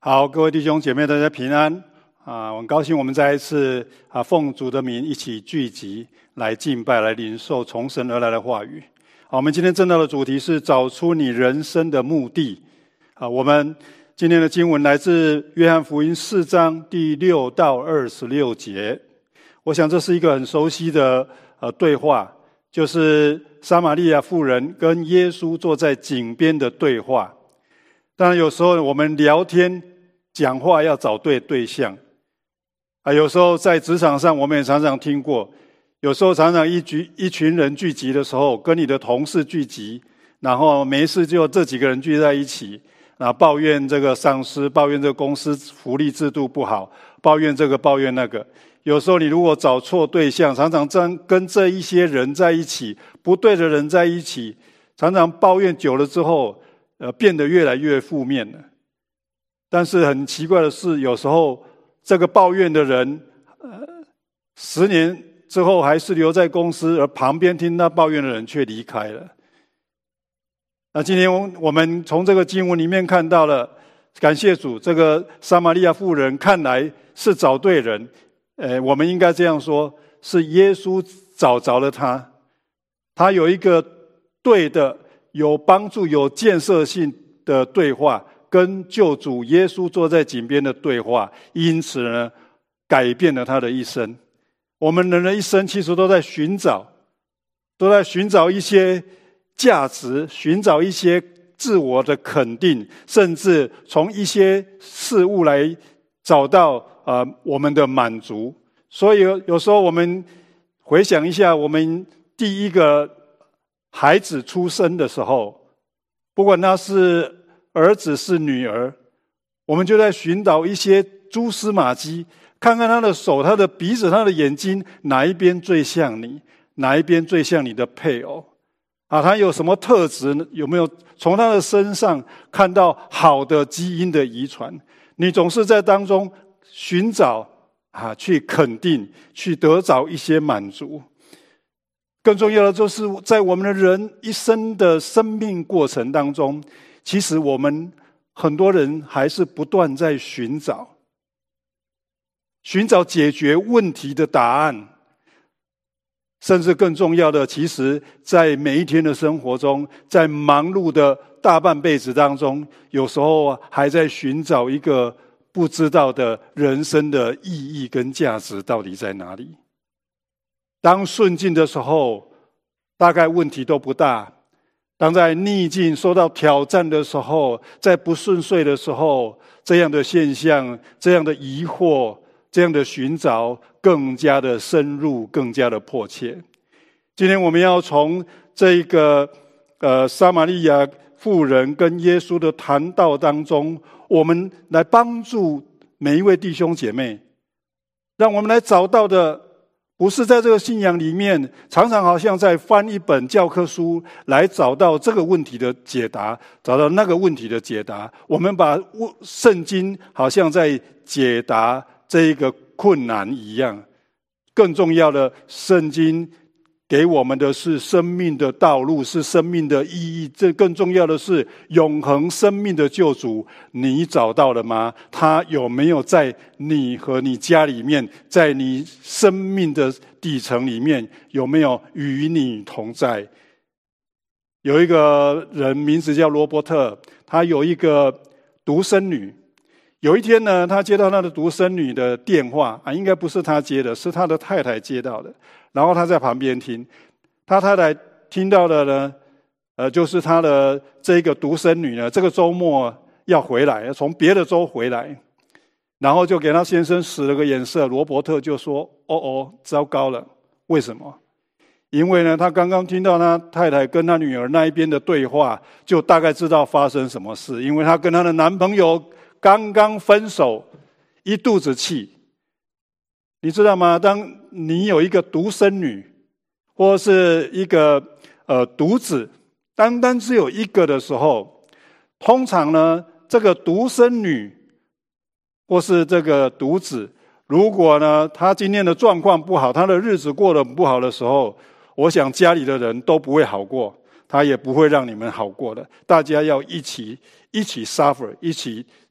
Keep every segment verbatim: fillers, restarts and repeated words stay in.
好，各位弟兄姐妹，大家平安啊！我很高兴我们再一次啊，奉主的名一起聚集来敬拜，来领受从神而来的话语。好，我们今天正道的主题是找出你人生的目的。啊，我们今天的经文来自约翰福音四章第六到二十六节。我想这是一个很熟悉的呃对话，就是撒玛利亚妇人跟耶稣坐在井边的对话。当然有时候我们聊天讲话要找对对象啊，有时候在职场上我们也常常听过，有时候常常一局一群人聚集的时候，跟你的同事聚集，然后没事就这几个人聚在一起，然后抱怨这个上司，抱怨这个公司福利制度不好，抱怨这个抱怨那个。有时候你如果找错对象，常常跟这一些人在一起，不对的人在一起，常常抱怨久了之后呃，变得越来越负面了。但是很奇怪的是，有时候这个抱怨的人呃，十年之后还是留在公司，而旁边听他抱怨的人却离开了。那今天我们从这个经文里面看到了，感谢主，这个撒玛利亚妇人看来是找对人，呃，我们应该这样说，是耶稣找着了他，他有一个对的有帮助有建设性的对话，跟救主耶稣坐在井边的对话，因此呢改变了他的一生。我们人的一生其实都在寻找都在寻找一些价值，寻找一些自我的肯定，甚至从一些事物来找到呃我们的满足。所以有时候我们回想一下，我们第一个孩子出生的时候，不管他是儿子是女儿，我们就在寻找一些蛛丝马迹，看看他的手，他的鼻子，他的眼睛，哪一边最像你，哪一边最像你的配偶啊？他有什么特质？有没有从他的身上看到好的基因的遗传？你总是在当中寻找啊，去肯定，去得着一些满足。更重要的就是在我们的人一生的生命过程当中，其实我们很多人还是不断在寻找寻找解决问题的答案。甚至更重要的，其实在每一天的生活中，在忙碌的大半辈子当中，有时候还在寻找一个不知道的人生的意义跟价值到底在哪里。当顺境的时候，大概问题都不大；当在逆境受到挑战的时候，在不顺遂的时候，这样的现象，这样的疑惑，这样的寻找更加的深入，更加的迫切。今天我们要从这个呃撒玛利亚妇人跟耶稣的谈道当中，我们来帮助每一位弟兄姐妹，让我们来找到的不是在这个信仰里面常常好像在翻一本教科书来找到这个问题的解答，找到那个问题的解答。我们把圣经好像在解答这一个困难一样。更重要的，圣经给我们的是生命的道路，是生命的意义。这更重要的是永恒生命的救主，你找到了吗？他有没有在你和你家里面，在你生命的底层里面，有没有与你同在？有一个人名字叫罗伯特，他有一个独生女。有一天呢，他接到他的独生女的电话啊，应该不是他接的，是他的太太接到的。然后他在旁边听，他太太听到的呢，呃，就是他的这个独生女呢，这个周末要回来，从别的州回来，然后就给他先生使了个眼色。罗伯特就说：“哦哦，糟糕了，为什么？因为呢，他刚刚听到他太太跟他女儿那一边的对话，就大概知道发生什么事，因为他跟他的男朋友刚刚分手，一肚子气。你知道吗？当你有一个独生女，或是一个呃独子，单单只有一个的时候，通常呢，这个独生女或是这个独子，如果呢他今天的状况不好，他的日子过得不好的时候，我想家里的人都不会好过，他也不会让你们好过的。大家要一起一起 suffer， 一起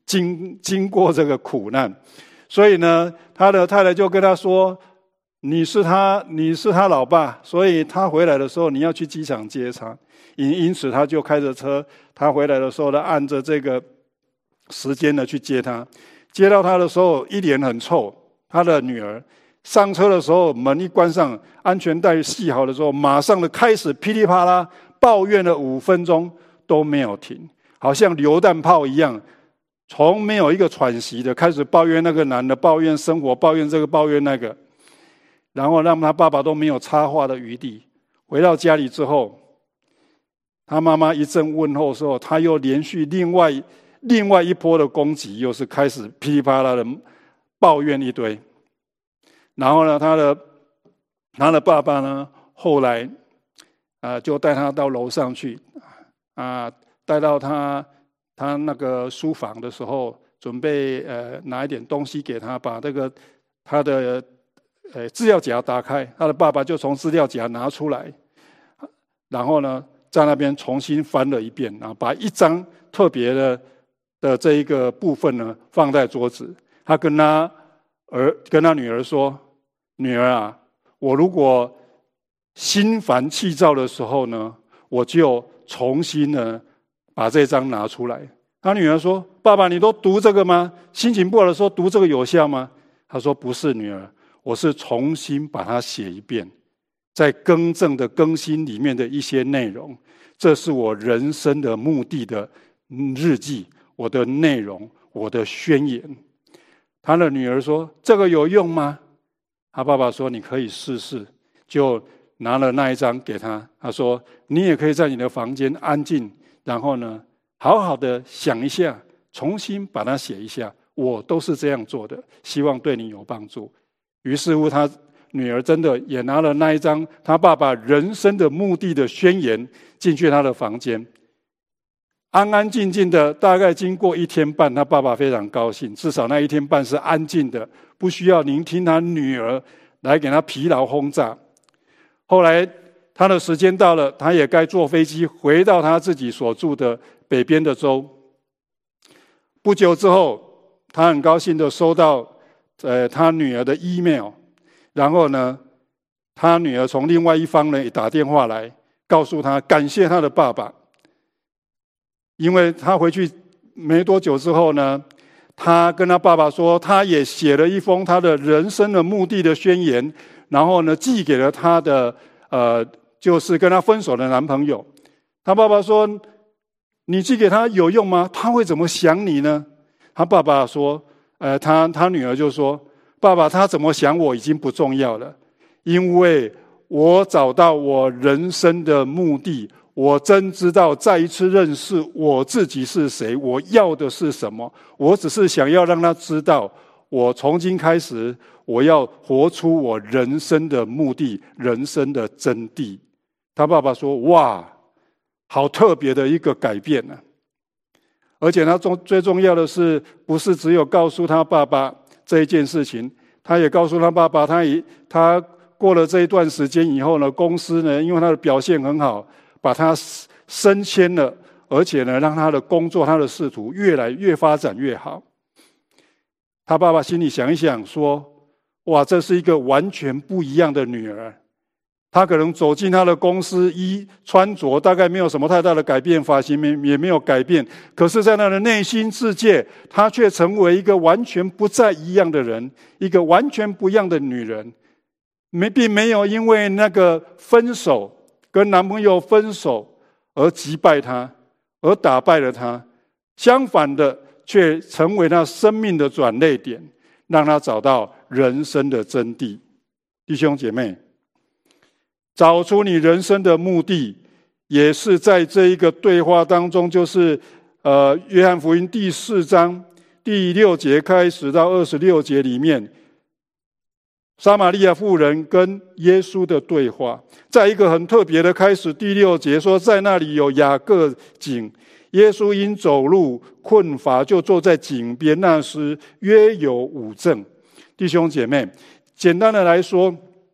经经过这个苦难，所以呢，他的太太就跟他说：“你是他，你是他老爸，所以他回来的时候你要去机场接他。”因因此，他就开着车，他回来的时候呢，按着这个时间呢去接他。接到他的时候，一脸很臭。他的女儿上车的时候，门一关上，安全带系好的时候，马上的开始噼里啪啦抱怨了五分钟都没有停，好像榴弹炮一样，从没有一个喘息的开始抱怨那个男的，抱怨生活，抱怨这个，抱怨那个，然后让他爸爸都没有插话的余地。回到家里之后，他妈妈一阵问候的时候，他又连续另外另外一波的攻击，又是开始噼里啪啦的抱怨一堆。然后呢，他的他的爸爸呢，后来啊、呃，就带他到楼上去啊、呃，带到他他那个书房的时候，准备呃拿一点东西给他，把这个他的呃资料夹打开，他的爸爸就从资料夹拿出来，然后呢，在那边重新翻了一遍，然后把一张特别的的这一个部分呢放在桌子。他跟他儿跟他女儿说：“女儿啊，我如果心烦气躁的时候呢，我就重新呢把这张拿出来。”他女儿说：“爸爸，你都读这个吗？心情不好的时候读这个有效吗？”他说：“不是，女儿，我是重新把它写一遍，在更正的更新里面的一些内容，这是我人生的目的的日记，我的内容，我的宣言。”他的女儿说：“这个有用吗？”他爸爸说：“你可以试试。”就拿了那一张给他，他说：“你也可以在你的房间安静，然后呢，好好的想一下，重新把它写一下。我都是这样做的，希望对你有帮助。”于是乎，他女儿真的也拿了那一张他爸爸人生的目的的宣言进去他的房间，安安静静的。大概经过一天半，他爸爸非常高兴，至少那一天半是安静的，不需要聆听他女儿来给他疲劳轰炸。后来他的时间到了，他也该坐飞机回到他自己所住的北边的州。不久之后，他很高兴的收到呃他女儿的 email， 然后呢，他女儿从另外一方呢也打电话来，告诉他感谢他的爸爸。因为他回去没多久之后呢，他跟他爸爸说，他也写了一封他的人生的目的的宣言，然后呢寄给了他的呃，就是跟他分手的男朋友。他爸爸说：“你寄给他有用吗？他会怎么想你呢？”他爸爸说：“呃，他他女儿就说，爸爸他怎么想我已经不重要了，因为我找到我人生的目的。”我真知道再一次认识我自己是谁，我要的是什么。我只是想要让他知道，我从今开始，我要活出我人生的目的，人生的真谛。他爸爸说：“哇，好特别的一个改变啊！”而且他最重要的是，不是只有告诉他爸爸这一件事情，他也告诉他爸爸，他也他过了这一段时间以后呢，公司呢，因为他的表现很好，把他升迁了，而且呢，让他的工作、他的仕途越来越发展越好。他爸爸心里想一想说：“哇，这是一个完全不一样的女儿。”他可能走进他的公司，衣穿着大概没有什么太大的改变，发型也没有改变，可是在他的内心世界，他却成为一个完全不再一样的人，一个完全不一样的女人。没，并没有因为那个分手。跟男朋友分手而击败他，而打败了他，相反的，却成为他生命的转捩点，让他找到人生的真谛。弟兄姐妹，找出你人生的目的，也是在这一个对话当中，就是呃，约翰福音第四章第六节开始到二十六节里面，撒玛利亚妇人跟耶稣的对话，在一个很特别的开始。第六节说，在那里有雅各井，耶稣因走路困乏，就坐在井边。那时约有午正。弟兄姐妹，简单的来说，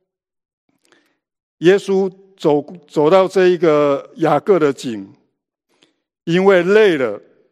耶稣走走到这一个雅各的井，因为累了，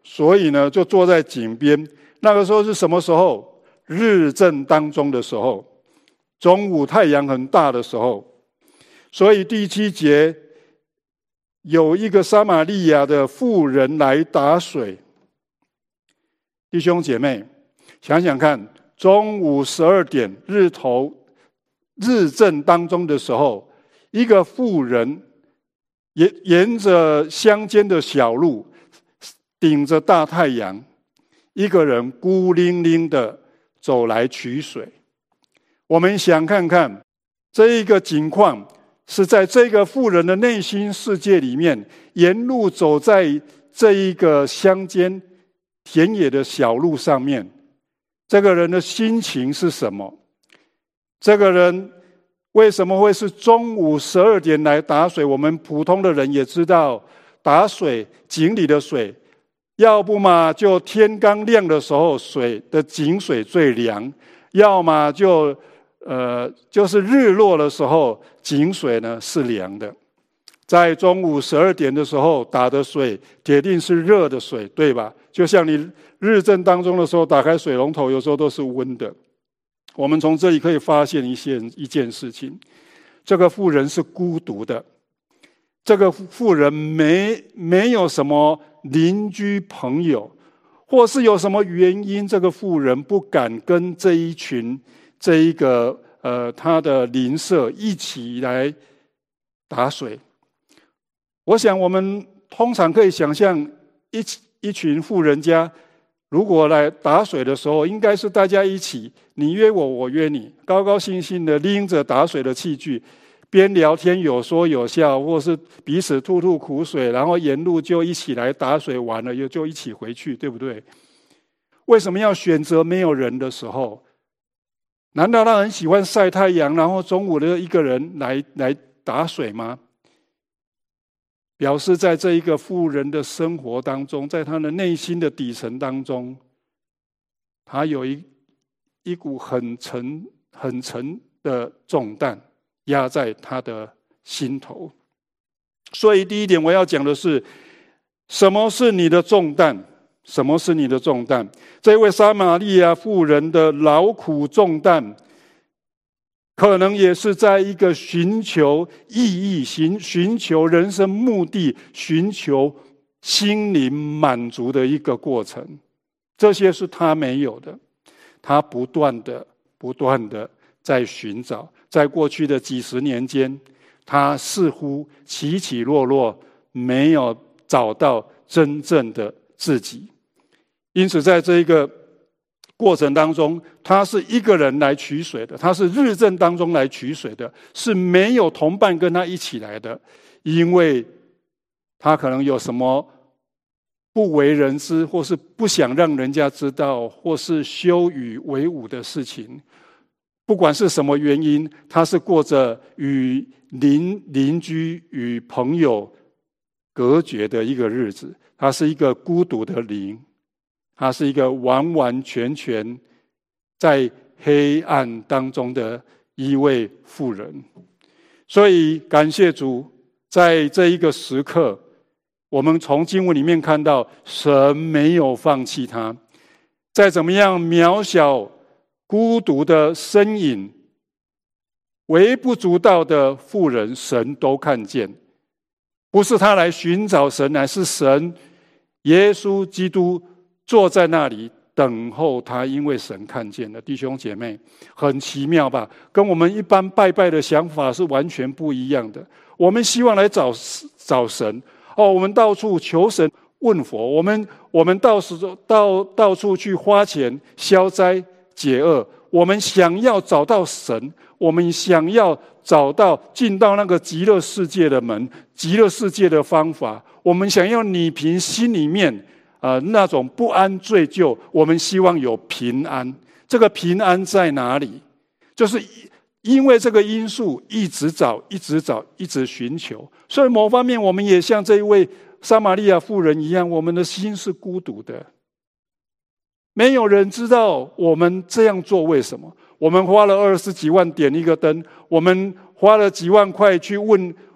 所以呢，就坐在井边。那个时候是什么时候？日正当中的时候，中午太阳很大的时候。所以第七节有一个撒玛利亚的妇人来打水。弟兄姐妹，想想看，中午十二点，日头日正当中的时候，一个妇人沿沿着乡间的小路，顶着大太阳，一个人孤零零的走来取水。我们想看看这一个景况，是在这个妇人的内心世界里面，沿路走在这一个乡间田野的小路上面，这个人的心情是什么？这个人为什么会是中午十二点来打水？我们普通的人也知道，打水井里的水，要不嘛就天刚亮的时候，水的井水最凉；要么就呃就是日落的时候，井水呢是凉的。在中午十二点的时候打的水，铁定是热的水，对吧？就像你日正当中的时候打开水龙头，有时候都是温的。我们从这里可以发现一件一件事情：这个妇人是孤独的，这个妇人没没有什么邻居朋友，或是有什么原因，这个妇人不敢跟这一群这一个呃他的邻舍一起来打水。我想我们通常可以想象一一群富人家如果来打水的时候，应该是大家一起，你约我，我约你，高高兴兴的拎着打水的器具，边聊天有说有笑，或是彼此吐吐苦水，然后沿路就一起来打水，完了又就一起回去，对不对？为什么要选择没有人的时候？难道他很喜欢晒太阳，然后中午的一个人来来打水吗？表示在这一个妇人的生活当中，在他的内心的底层当中，他有一一股很沉很沉的重担压在他的心头。所以第一点我要讲的是，什么是你的重担？什么是你的重担？这位撒玛利亚妇人的劳苦重担，可能也是在一个寻求意义、寻寻求人生目的、寻求心灵满足的一个过程。这些是他没有的，他不断的、不断的在寻找。在过去的几十年间，他似乎起起落落，没有找到真正的自己。因此，在这一个过程当中，他是一个人来取水的，他是日正当中来取水的，是没有同伴跟他一起来的，因为他可能有什么不为人知，或是不想让人家知道，或是羞于为伍的事情。不管是什么原因，他是过着与邻邻居与朋友隔绝的一个日子，他是一个孤独的灵，他是一个完完全全在黑暗当中的一位妇人。所以感谢主，在这一个时刻，我们从经文里面看到，神没有放弃他。再怎么样渺小孤独的身影，微不足道的妇人，神都看见。不是他来寻找神，乃是神耶稣基督坐在那里等候他，因为神看见了。弟兄姐妹，很奇妙吧？跟我们一般拜拜的想法是完全不一样的。我们希望来找找神哦，我们到处求神问佛，我们我们到时到到处去花钱消灾解厄，我们想要找到神，我们想要找到进到那个极乐世界的门，极乐世界的方法，我们想要拟平心里面呃，那种不安罪疚，我们希望有平安。这个平安在哪里？就是因为这个因素，一直找，一直找，一直寻求。所以某方面，我们也像这一位撒玛利亚妇人一样，我们的心是孤独的。没有人知道我们这样做为什么。我们花了二十几万点一个灯，我们花了几万块去问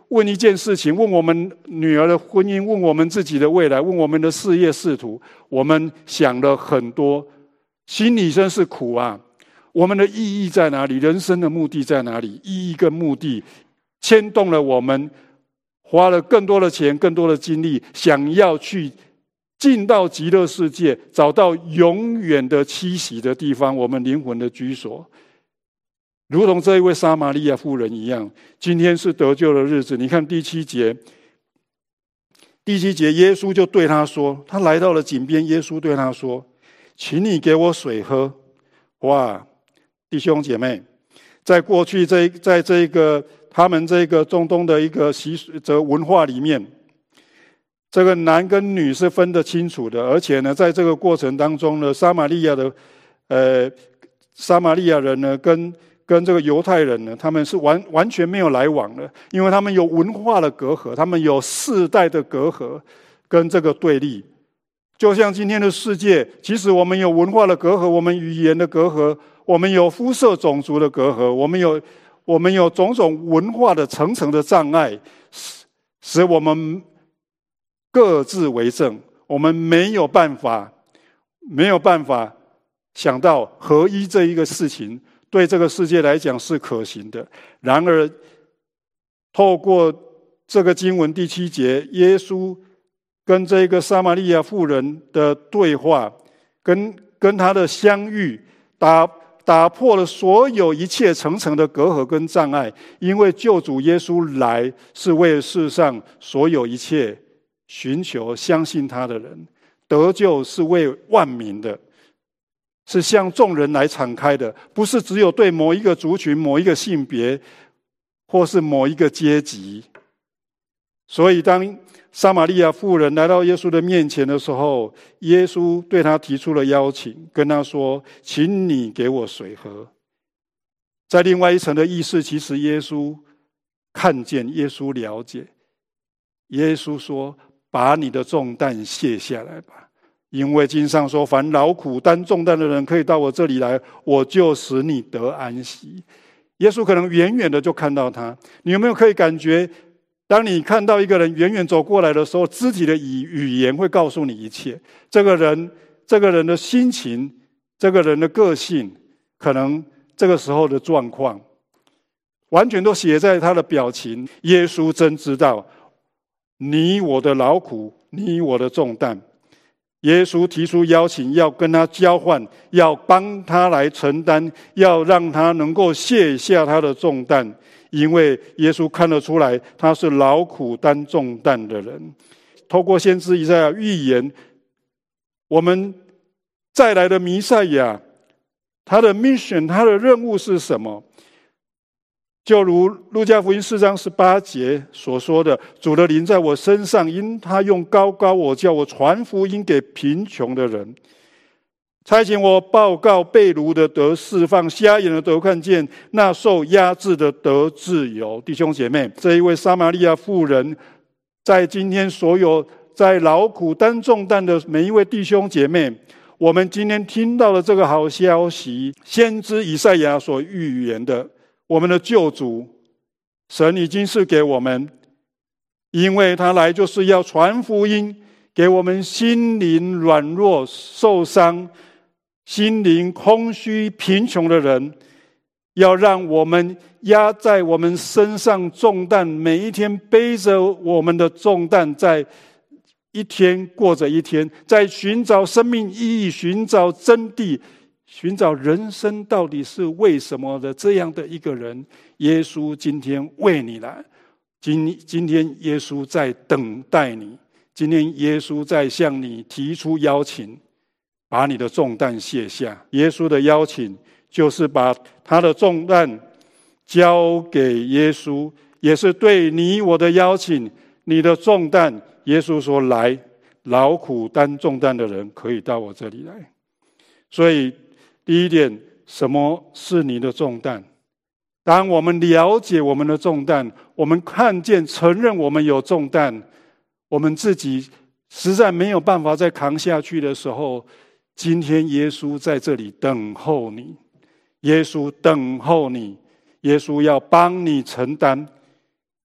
问一件事情，问我们女儿的婚姻，问我们自己的未来，问我们的事业仕途，我们想了很多，心里真是苦啊。我们的意义在哪里？人生的目的在哪里？意义跟目的牵动了我们，花了更多的钱，更多的精力，想要去进到极乐世界，找到永远的栖息的地方，我们灵魂的居所。如同这一位撒玛利亚妇人一样，今天是得救的日子。你看第七节，第七节耶稣就对他说，他来到了井边，耶稣对他说，请你给我水喝。哇，弟兄姐妹，在过去这在这个他们这个中东的一个习俗的文化里面，这个男跟女是分得清楚的，而且呢，在这个过程当中呢，撒玛利亚的呃撒玛利亚人呢跟跟这个犹太人呢，他们是完完全没有来往的，因为他们有文化的隔阂，他们有世代的隔阂跟这个对立。就像今天的世界，其实我们有文化的隔阂，我们语言的隔阂，我们有肤色种族的隔阂，我们有我们有种种文化的层层的障碍，使我们各自为政，我们没有办法没有办法想到合一这一个事情对这个世界来讲是可行的。然而透过这个经文第七节，耶稣跟这个撒玛利亚妇人的对话，跟跟他的相遇，打打破了所有一切层层的隔阂跟障碍。因为救主耶稣来是为世上所有一切寻求相信他的人，得救是为万民的，是向众人来敞开的，不是只有对某一个族群、某一个性别，或是某一个阶级。所以当撒玛利亚妇人来到耶稣的面前的时候，耶稣对他提出了邀请，跟他说，请你给我水喝。在另外一层的意思，其实耶稣看见，耶稣了解。耶稣说，把你的重担卸下来吧，因为经上说，凡劳苦担重担的人可以到我这里来，我就使你得安息。耶稣可能远远的就看到他，你有没有可以感觉，当你看到一个人远远走过来的时候，肢体的语言会告诉你一切。这个人这个人的心情，这个人的个性，可能这个时候的状况完全都写在他的表情。耶稣真知道你我的劳苦，你我的重担。耶稣提出邀请，要跟他交换，要帮他来承担，要让他能够卸下他的重担。因为耶稣看得出来，他是劳苦担重担的人。透过先知以赛亚预言，我们再来的弥赛亚，他的 mission， 他的任务是什么？就如路加福音四章十八节所说的，主的灵在我身上，因他用膏膏我，叫我传福音给贫穷的人，差遣我报告被掳的得释放，瞎眼的得看见，那受压制的得自由。弟兄姐妹，这一位撒玛利亚妇人，在今天所有在劳苦担重担的每一位弟兄姐妹，我们今天听到了这个好消息，先知以赛亚所预言的，我们的救主神已经是给我们，因为他来就是要传福音给我们心灵软弱受伤、心灵空虚贫穷的人，要让我们压在我们身上重担，每一天背着我们的重担，在一天过着一天，在寻找生命意义、寻找真谛、寻找人生到底是为什么的这样的一个人，耶稣今天为你来。今今天耶稣在等待你，今天耶稣在向你提出邀请，把你的重担卸下。耶稣的邀请就是把他的重担交给耶稣，也是对你我的邀请。你的重担，耶稣说，来，劳苦担重担的人可以到我这里来。所以第一点，什么是你的重担？当我们了解我们的重担，我们看见承认我们有重担，我们自己实在没有办法再扛下去的时候，今天耶稣在这里等候你，耶稣等候你，耶稣要帮你承担。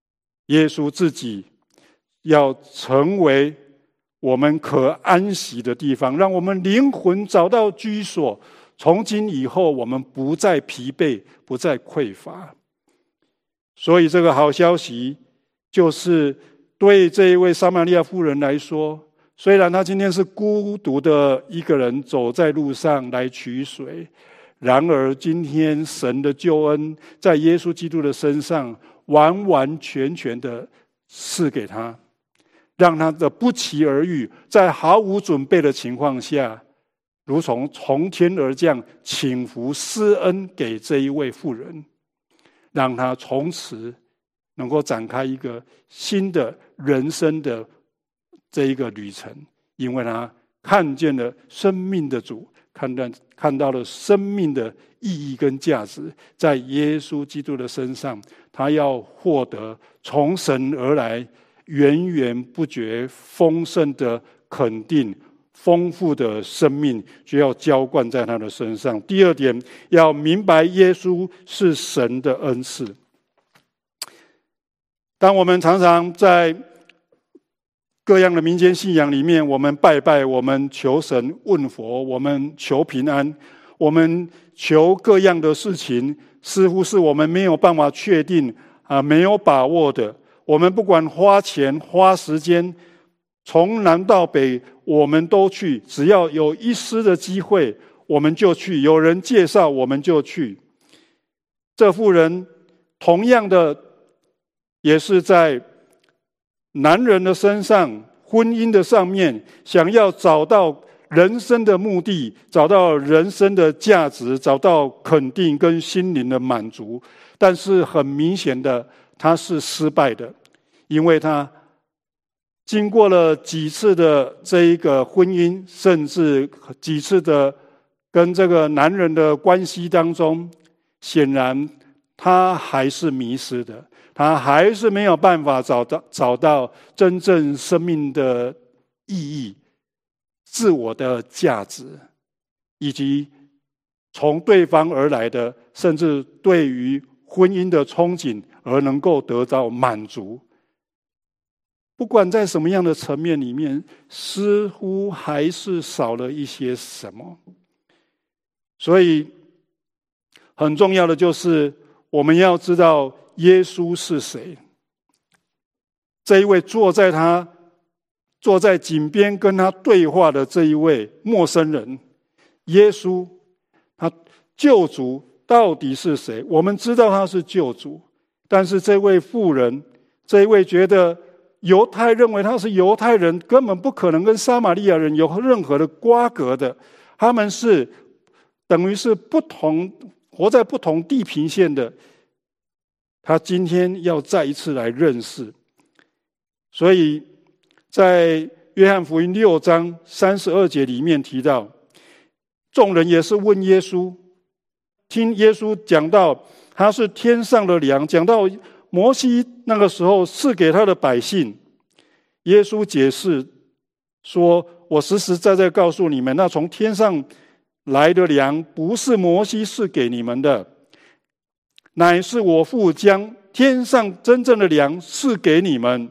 耶稣自己要成为我们可安息的地方，让我们灵魂找到居所。从今以后，我们不再疲惫，不再匮乏。所以这个好消息就是对这一位撒玛利亚妇人来说，虽然她今天是孤独的一个人走在路上来取水，然而今天神的救恩在耶稣基督的身上完完全全的赐给他，让他的不期而遇，在毫无准备的情况下，如同从天而降，倾福施恩给这一位妇人，让他从此能够展开一个新的人生的这一个旅程，因为他看见了生命的主，看到看到了生命的意义跟价值，在耶稣基督的身上，他要获得从神而来源源不绝丰盛的肯定，丰富的生命就要浇灌在他的身上。第二点，要明白耶稣是神的恩赐。当我们常常在各样的民间信仰里面，我们拜拜，我们求神问佛，我们求平安，我们求各样的事情，似乎是我们没有办法确定啊，没有把握的。我们不管花钱花时间，从南到北我们都去，只要有一丝的机会我们就去，有人介绍我们就去。这妇人同样的也是在男人的身上，婚姻的上面，想要找到人生的目的，找到人生的价值，找到肯定跟心灵的满足。但是很明显的，他是失败的，因为他经过了几次的这一个婚姻，甚至几次的跟这个男人的关系当中，显然他还是迷失的，他还是没有办法找到找到真正生命的意义、自我的价值，以及从对方而来的，甚至对于婚姻的憧憬而能够得到满足。不管在什么样的层面里面，似乎还是少了一些什么。所以很重要的就是我们要知道耶稣是谁。这一位坐在他坐在井边跟他对话的这一位陌生人，耶稣，他救主到底是谁？我们知道他是救主，但是这位妇人，这一位觉得犹太认为他是犹太人，根本不可能跟撒玛利亚人有任何的瓜葛的，他们是等于是不同活在不同地平线的，他今天要再一次来认识。所以在约翰福音六章三十二节里面提到，众人也是问耶稣，听耶稣讲到他是天上的粮，讲到摩西那个时候赐给他的百姓，耶稣解释说，我实实在在告诉你们，那从天上来的粮不是摩西赐给你们的，乃是我父将天上真正的粮赐给你们。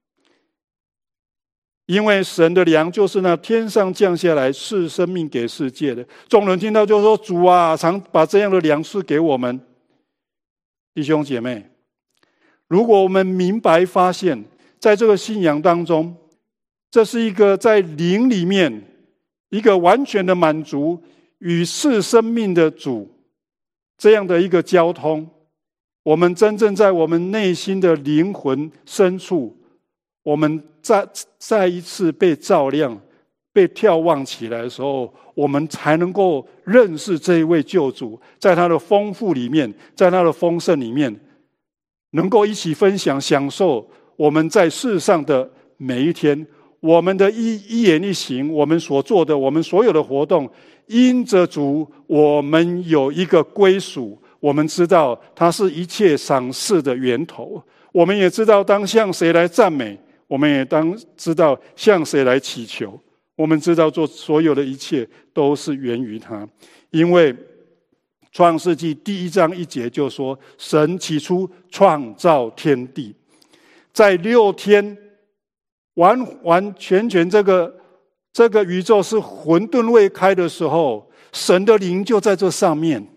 因为神的粮就是那天上降下来赐生命给世界的。众人听到就说，主啊，常把这样的粮赐给我们。弟兄姐妹，如果我们明白发现，在这个信仰当中，这是一个在灵里面一个完全的满足与赐生命的主这样的一个交通，我们真正在我们内心的灵魂深处，我们再再一次被照亮、被眺望起来的时候，我们才能够认识这一位救主，在他的丰富里面，在他的丰盛里面，能够一起分享、享受我们在世上的每一天，我们的一一言一行，我们所做的，我们所有的活动，因着主，我们有一个归属，我们知道他是一切赏赐的源头，我们也知道当向谁来赞美，我们也当知道向谁来祈求，我们知道做所有的一切都是源于他。因为创世纪第一章一节就说，神起初创造天地。 在六天完完全全这个这个宇宙是混沌未开的时候，神的灵就在这上面。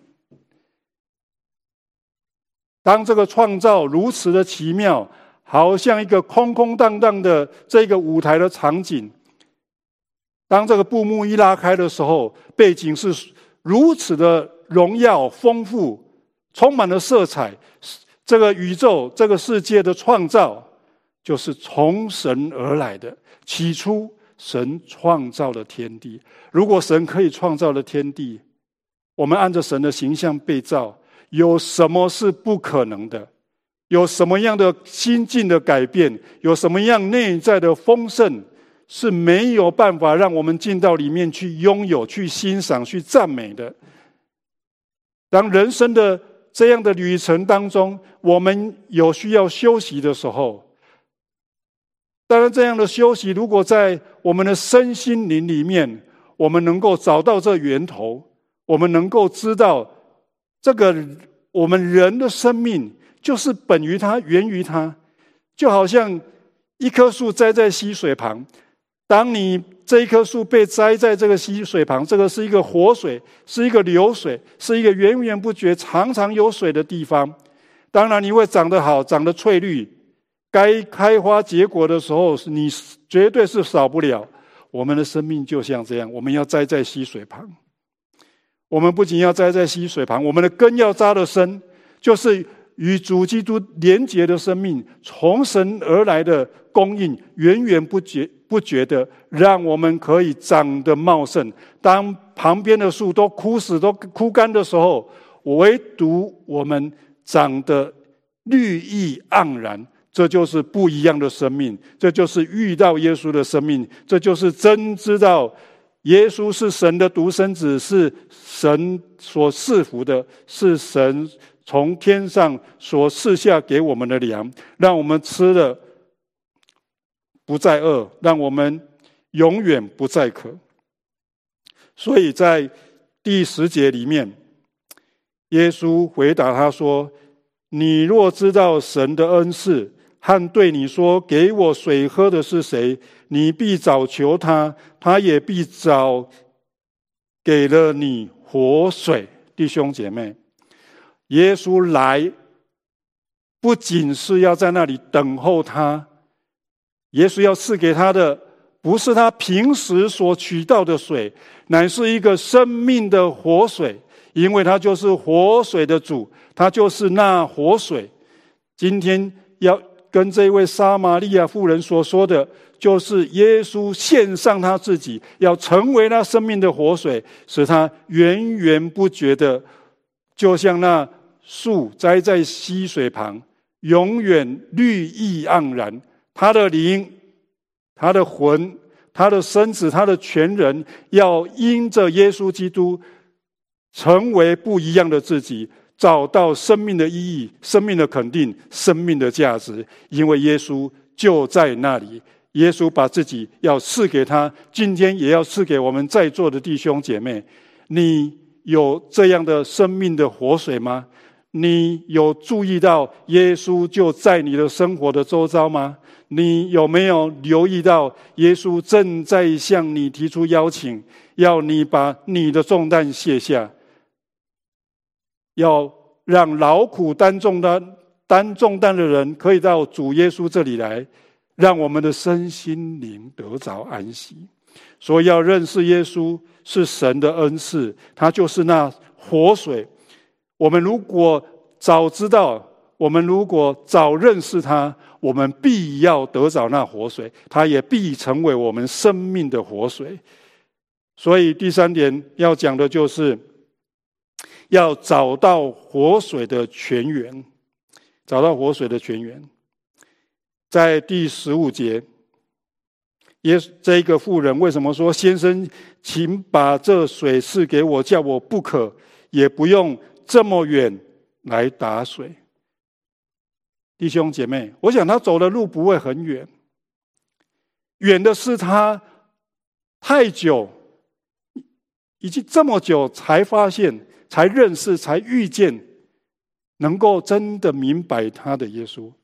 当这个创造如此的奇妙，好像一个空空荡荡的这个舞台的场景，当这个布幕一拉开的时候，背景是如此的荣耀丰富，充满了色彩。这个宇宙这个世界的创造就是从神而来的。起初神创造了天地，如果神可以创造了天地，我们按着神的形象被造，有什么是不可能的？有什么样的心境的改变，有什么样内在的丰盛，是没有办法让我们进到里面去拥有、去欣赏、去赞美的。当人生的这样的旅程当中，我们有需要休息的时候，当然这样的休息，如果在我们的身心灵里面，我们能够找到这源头，我们能够知道这个我们人的生命就是本于它，源于它。就好像一棵树栽在溪水旁，当你这一棵树被栽在这个溪水旁，这个是一个活水，是一个流水，是一个源源不绝常常有水的地方，当然你会长得好，长得翠绿，该开花结果的时候你绝对是少不了。我们的生命就像这样，我们要栽在溪水旁。我们不仅要栽在溪水旁，我们的根要扎得深，就是与主基督连结的生命，从神而来的供应，源源不绝不绝的让我们可以长得茂盛。当旁边的树都枯死都枯干的时候，唯独我们长得绿意盎然，这就是不一样的生命，这就是遇到耶稣的生命，这就是真知道耶稣是神的独生子，是神所赐福的，是神从天上所赐下给我们的粮，让我们吃了不再饿，让我们永远不再渴。所以在第十节里面，耶稣回答他说，你若知道神的恩赐，和对你说给我水喝的是谁，你必早求他，他也必早给了你活水。弟兄姐妹，耶稣来不仅是要在那里等候他，耶稣要赐给他的不是他平时所取到的水，乃是一个生命的活水，因为他就是活水的主，他就是那活水。今天要跟这位撒玛利亚妇人所说的，就是耶稣献上他自己，要成为那生命的活水，使他源源不绝的，就像那树栽在溪水旁，永远绿意盎然。他的灵，他的魂，他的身子，他的全人，要因着耶稣基督成为不一样的自己，找到生命的意义、生命的肯定、生命的价值。因为耶稣就在那里，耶稣把自己要赐给他，今天也要赐给我们在座的弟兄姐妹。你有这样的生命的活水吗？你有注意到耶稣就在你的生活的周遭吗？你有没有留意到耶稣正在向你提出邀请，要你把你的重担卸下，要让劳苦担重担担重担的人可以到主耶稣这里来，让我们的身心灵得着安息。所以要认识耶稣是神的恩赐，他就是那活水。我们如果早知道，我们如果早认识他，我们必要得着那活水，他也必成为我们生命的活水。所以第三点要讲的就是要找到活水的泉源，找到活水的泉源。在第十五节，耶这个妇人为什么说，先生请把这水赐给我，叫我不渴，也不用这么远来打水。弟兄姐妹，我想他走的路不会很远，远的是他太久，已经这么久才发现，才认识，才遇见，能够真的明白他的耶稣。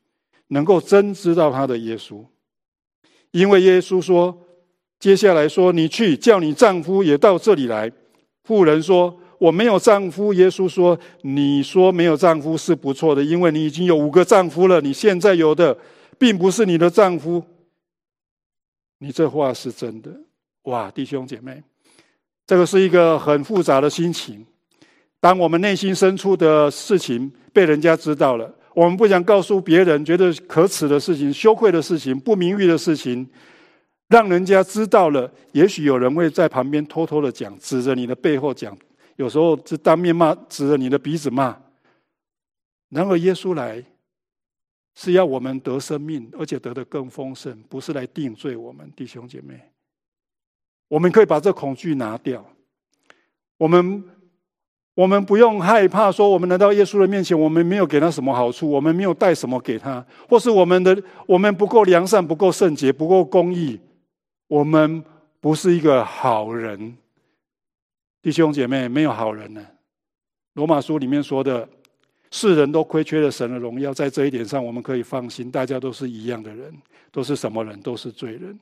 能够真知道他的耶稣。因为耶稣说，接下来说，你去叫你丈夫也到这里来。妇人说，我没有丈夫。耶稣说，你说没有丈夫是不错的，因为你已经有五个丈夫了，你现在有的并不是你的丈夫。你这话是真的。哇，弟兄姐妹，这个是一个很复杂的心情。当我们内心深处的事情被人家知道了，我们不想告诉别人，觉得可耻的事情、羞愧的事情、不名誉的事情，让人家知道了，也许有人会在旁边偷偷的讲，指着你的背后讲，有时候是当面骂，指着你的鼻子骂。然而耶稣来是要我们得生命，而且得得更丰盛，不是来定罪我们。弟兄姐妹，我们可以把这恐惧拿掉。我们我们不用害怕说，我们来到耶稣的面前，我们没有给他什么好处，我们没有带什么给他，或是我们的我们不够良善，不够圣洁，不够公义，我们不是一个好人。弟兄姐妹，没有好人呢。罗马书里面说的，世人都亏缺了神的荣耀，在这一点上我们可以放心，大家都是一样的人。都是什么人？都是罪人。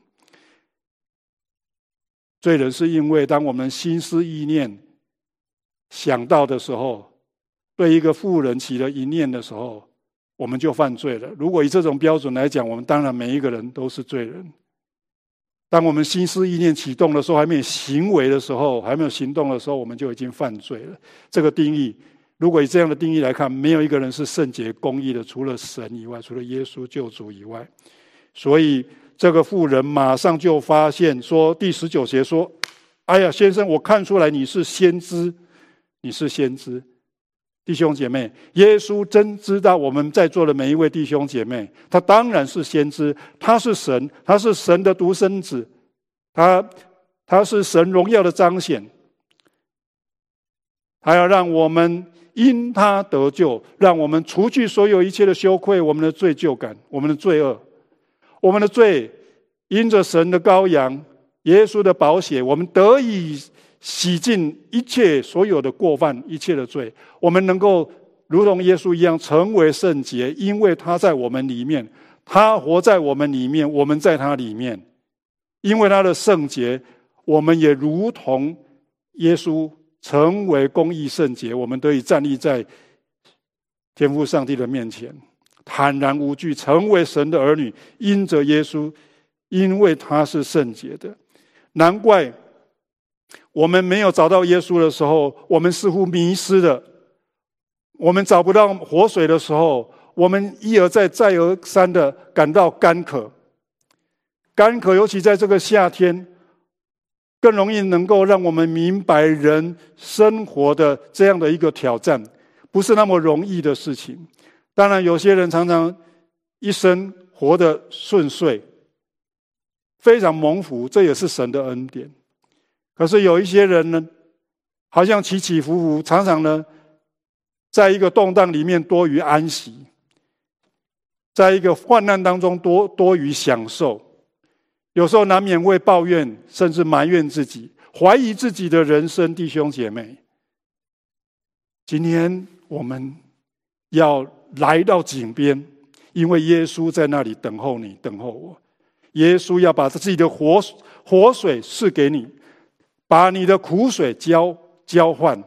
罪人是因为当我们心思意念想到的时候，对一个妇人起了一念的时候，我们就犯罪了。如果以这种标准来讲，我们当然每一个人都是罪人。当我们心思意念启动的时候，还没有行为的时候，还没有行动的时候，我们就已经犯罪了。这个定义，如果以这样的定义来看，没有一个人是圣洁公义的，除了神以外，除了耶稣救主以外。所以这个妇人马上就发现说，第十九节说，哎呀，先生，我看出来你是先知，你是先知。弟兄姐妹，耶稣真知道我们在座的每一位弟兄姐妹，他当然是先知，他是神，他是神的独生子，他他是神荣耀的彰显，他要让我们因他得救，让我们除去所有一切的羞愧，我们的罪疚感，我们的罪恶，我们的罪因着神的羔羊耶稣的宝血，我们得以洗净一切所有的过犯，一切的罪，我们能够如同耶稣一样成为圣洁，因为他在我们里面，他活在我们里面，我们在他里面。因为他的圣洁，我们也如同耶稣成为公义圣洁，我们得以站立在天父上帝的面前，坦然无惧，成为神的儿女。因着耶稣，因为他是圣洁的。难怪我们没有找到耶稣的时候，我们似乎迷失了。我们找不到活水的时候，我们一而再再而三的感到干渴。干渴尤其在这个夏天，更容易能够让我们明白人生活的这样的一个挑战，不是那么容易的事情。当然有些人常常一生活得顺遂，非常蒙福，这也是神的恩典。可是有一些人呢，好像起起伏伏，常常呢在一个动荡里面多于安息，在一个患难当中多多于享受，有时候难免会抱怨，甚至埋怨自己，怀疑自己的人生。弟兄姐妹，今天我们要来到井边，因为耶稣在那里等候你，等候我。耶稣要把自己的活活水赐给你，把你的苦水交交换，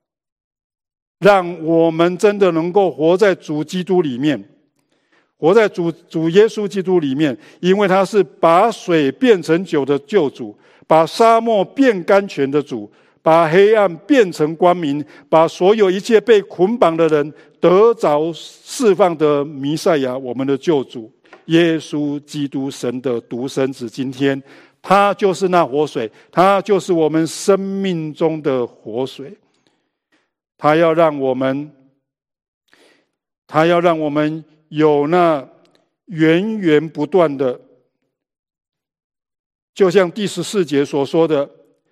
让我们真的能够活在主基督里面，活在主主耶稣基督里面，因为他是把水变成酒的救主，把沙漠变甘泉的主，把黑暗变成光明，把所有一切被捆绑的人得着释放的弥赛亚，我们的救主耶稣基督，神的独生子。今天他就是那活水，他就是我们生命中的活水。他要让我们他要让我们有那源源不断的，就像第十四节所说的，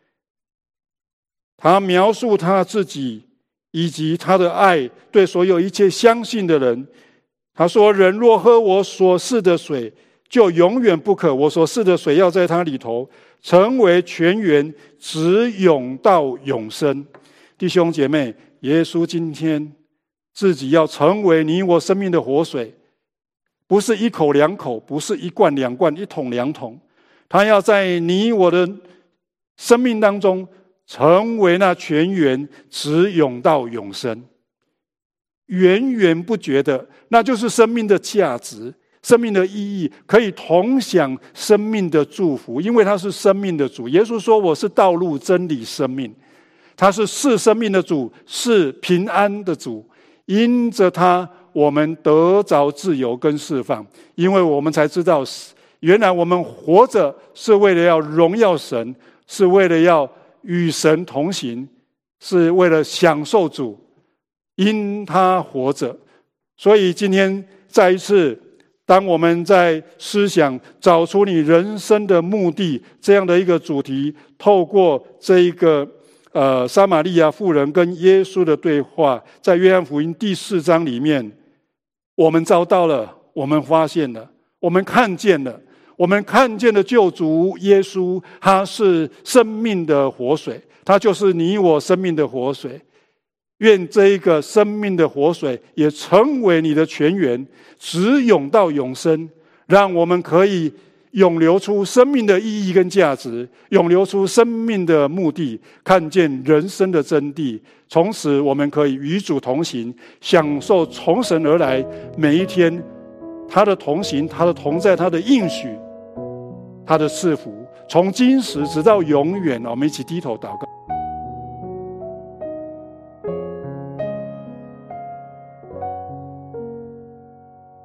他描述他自己以及他的爱对所有一切相信的人。他说，人若喝我所赐的水，就永远不渴，我所赐的水要在他里头成为泉源，直涌到永生。弟兄姐妹，耶稣今天自己要成为你我生命的活水， 不是一口两口，不是一罐两罐，一桶两桶，他要在你我的生命当中成为那泉源，直涌到永生，源源不绝的，那就是生命的价值，生命的意义，可以同享生命的祝福，因为他是生命的主。耶稣说：“我是道路、真理、生命。”他是是生命的主，是平安的主。因着他，我们得着自由跟释放，因为我们才知道，原来我们活着是为了要荣耀神，是为了要与神同行，是为了享受主。因他活着，所以今天再一次，当我们在思想找出你人生的目的这样的一个主题，透过这一个呃撒玛利亚妇人跟耶稣的对话，在约翰福音第四章里面，我们找到了，我们发现了，我们看见了，我们看见了救主耶稣，他是生命的活水，他就是你我生命的活水。愿这一个生命的活水也成为你的泉源，直涌到永生，让我们可以涌流出生命的意义跟价值，涌流出生命的目的，看见人生的真谛。从此我们可以与主同行，享受从神而来每一天他的同行，他的同在，他的应许，他的赐福，从今时直到永远。我们一起低头祷告。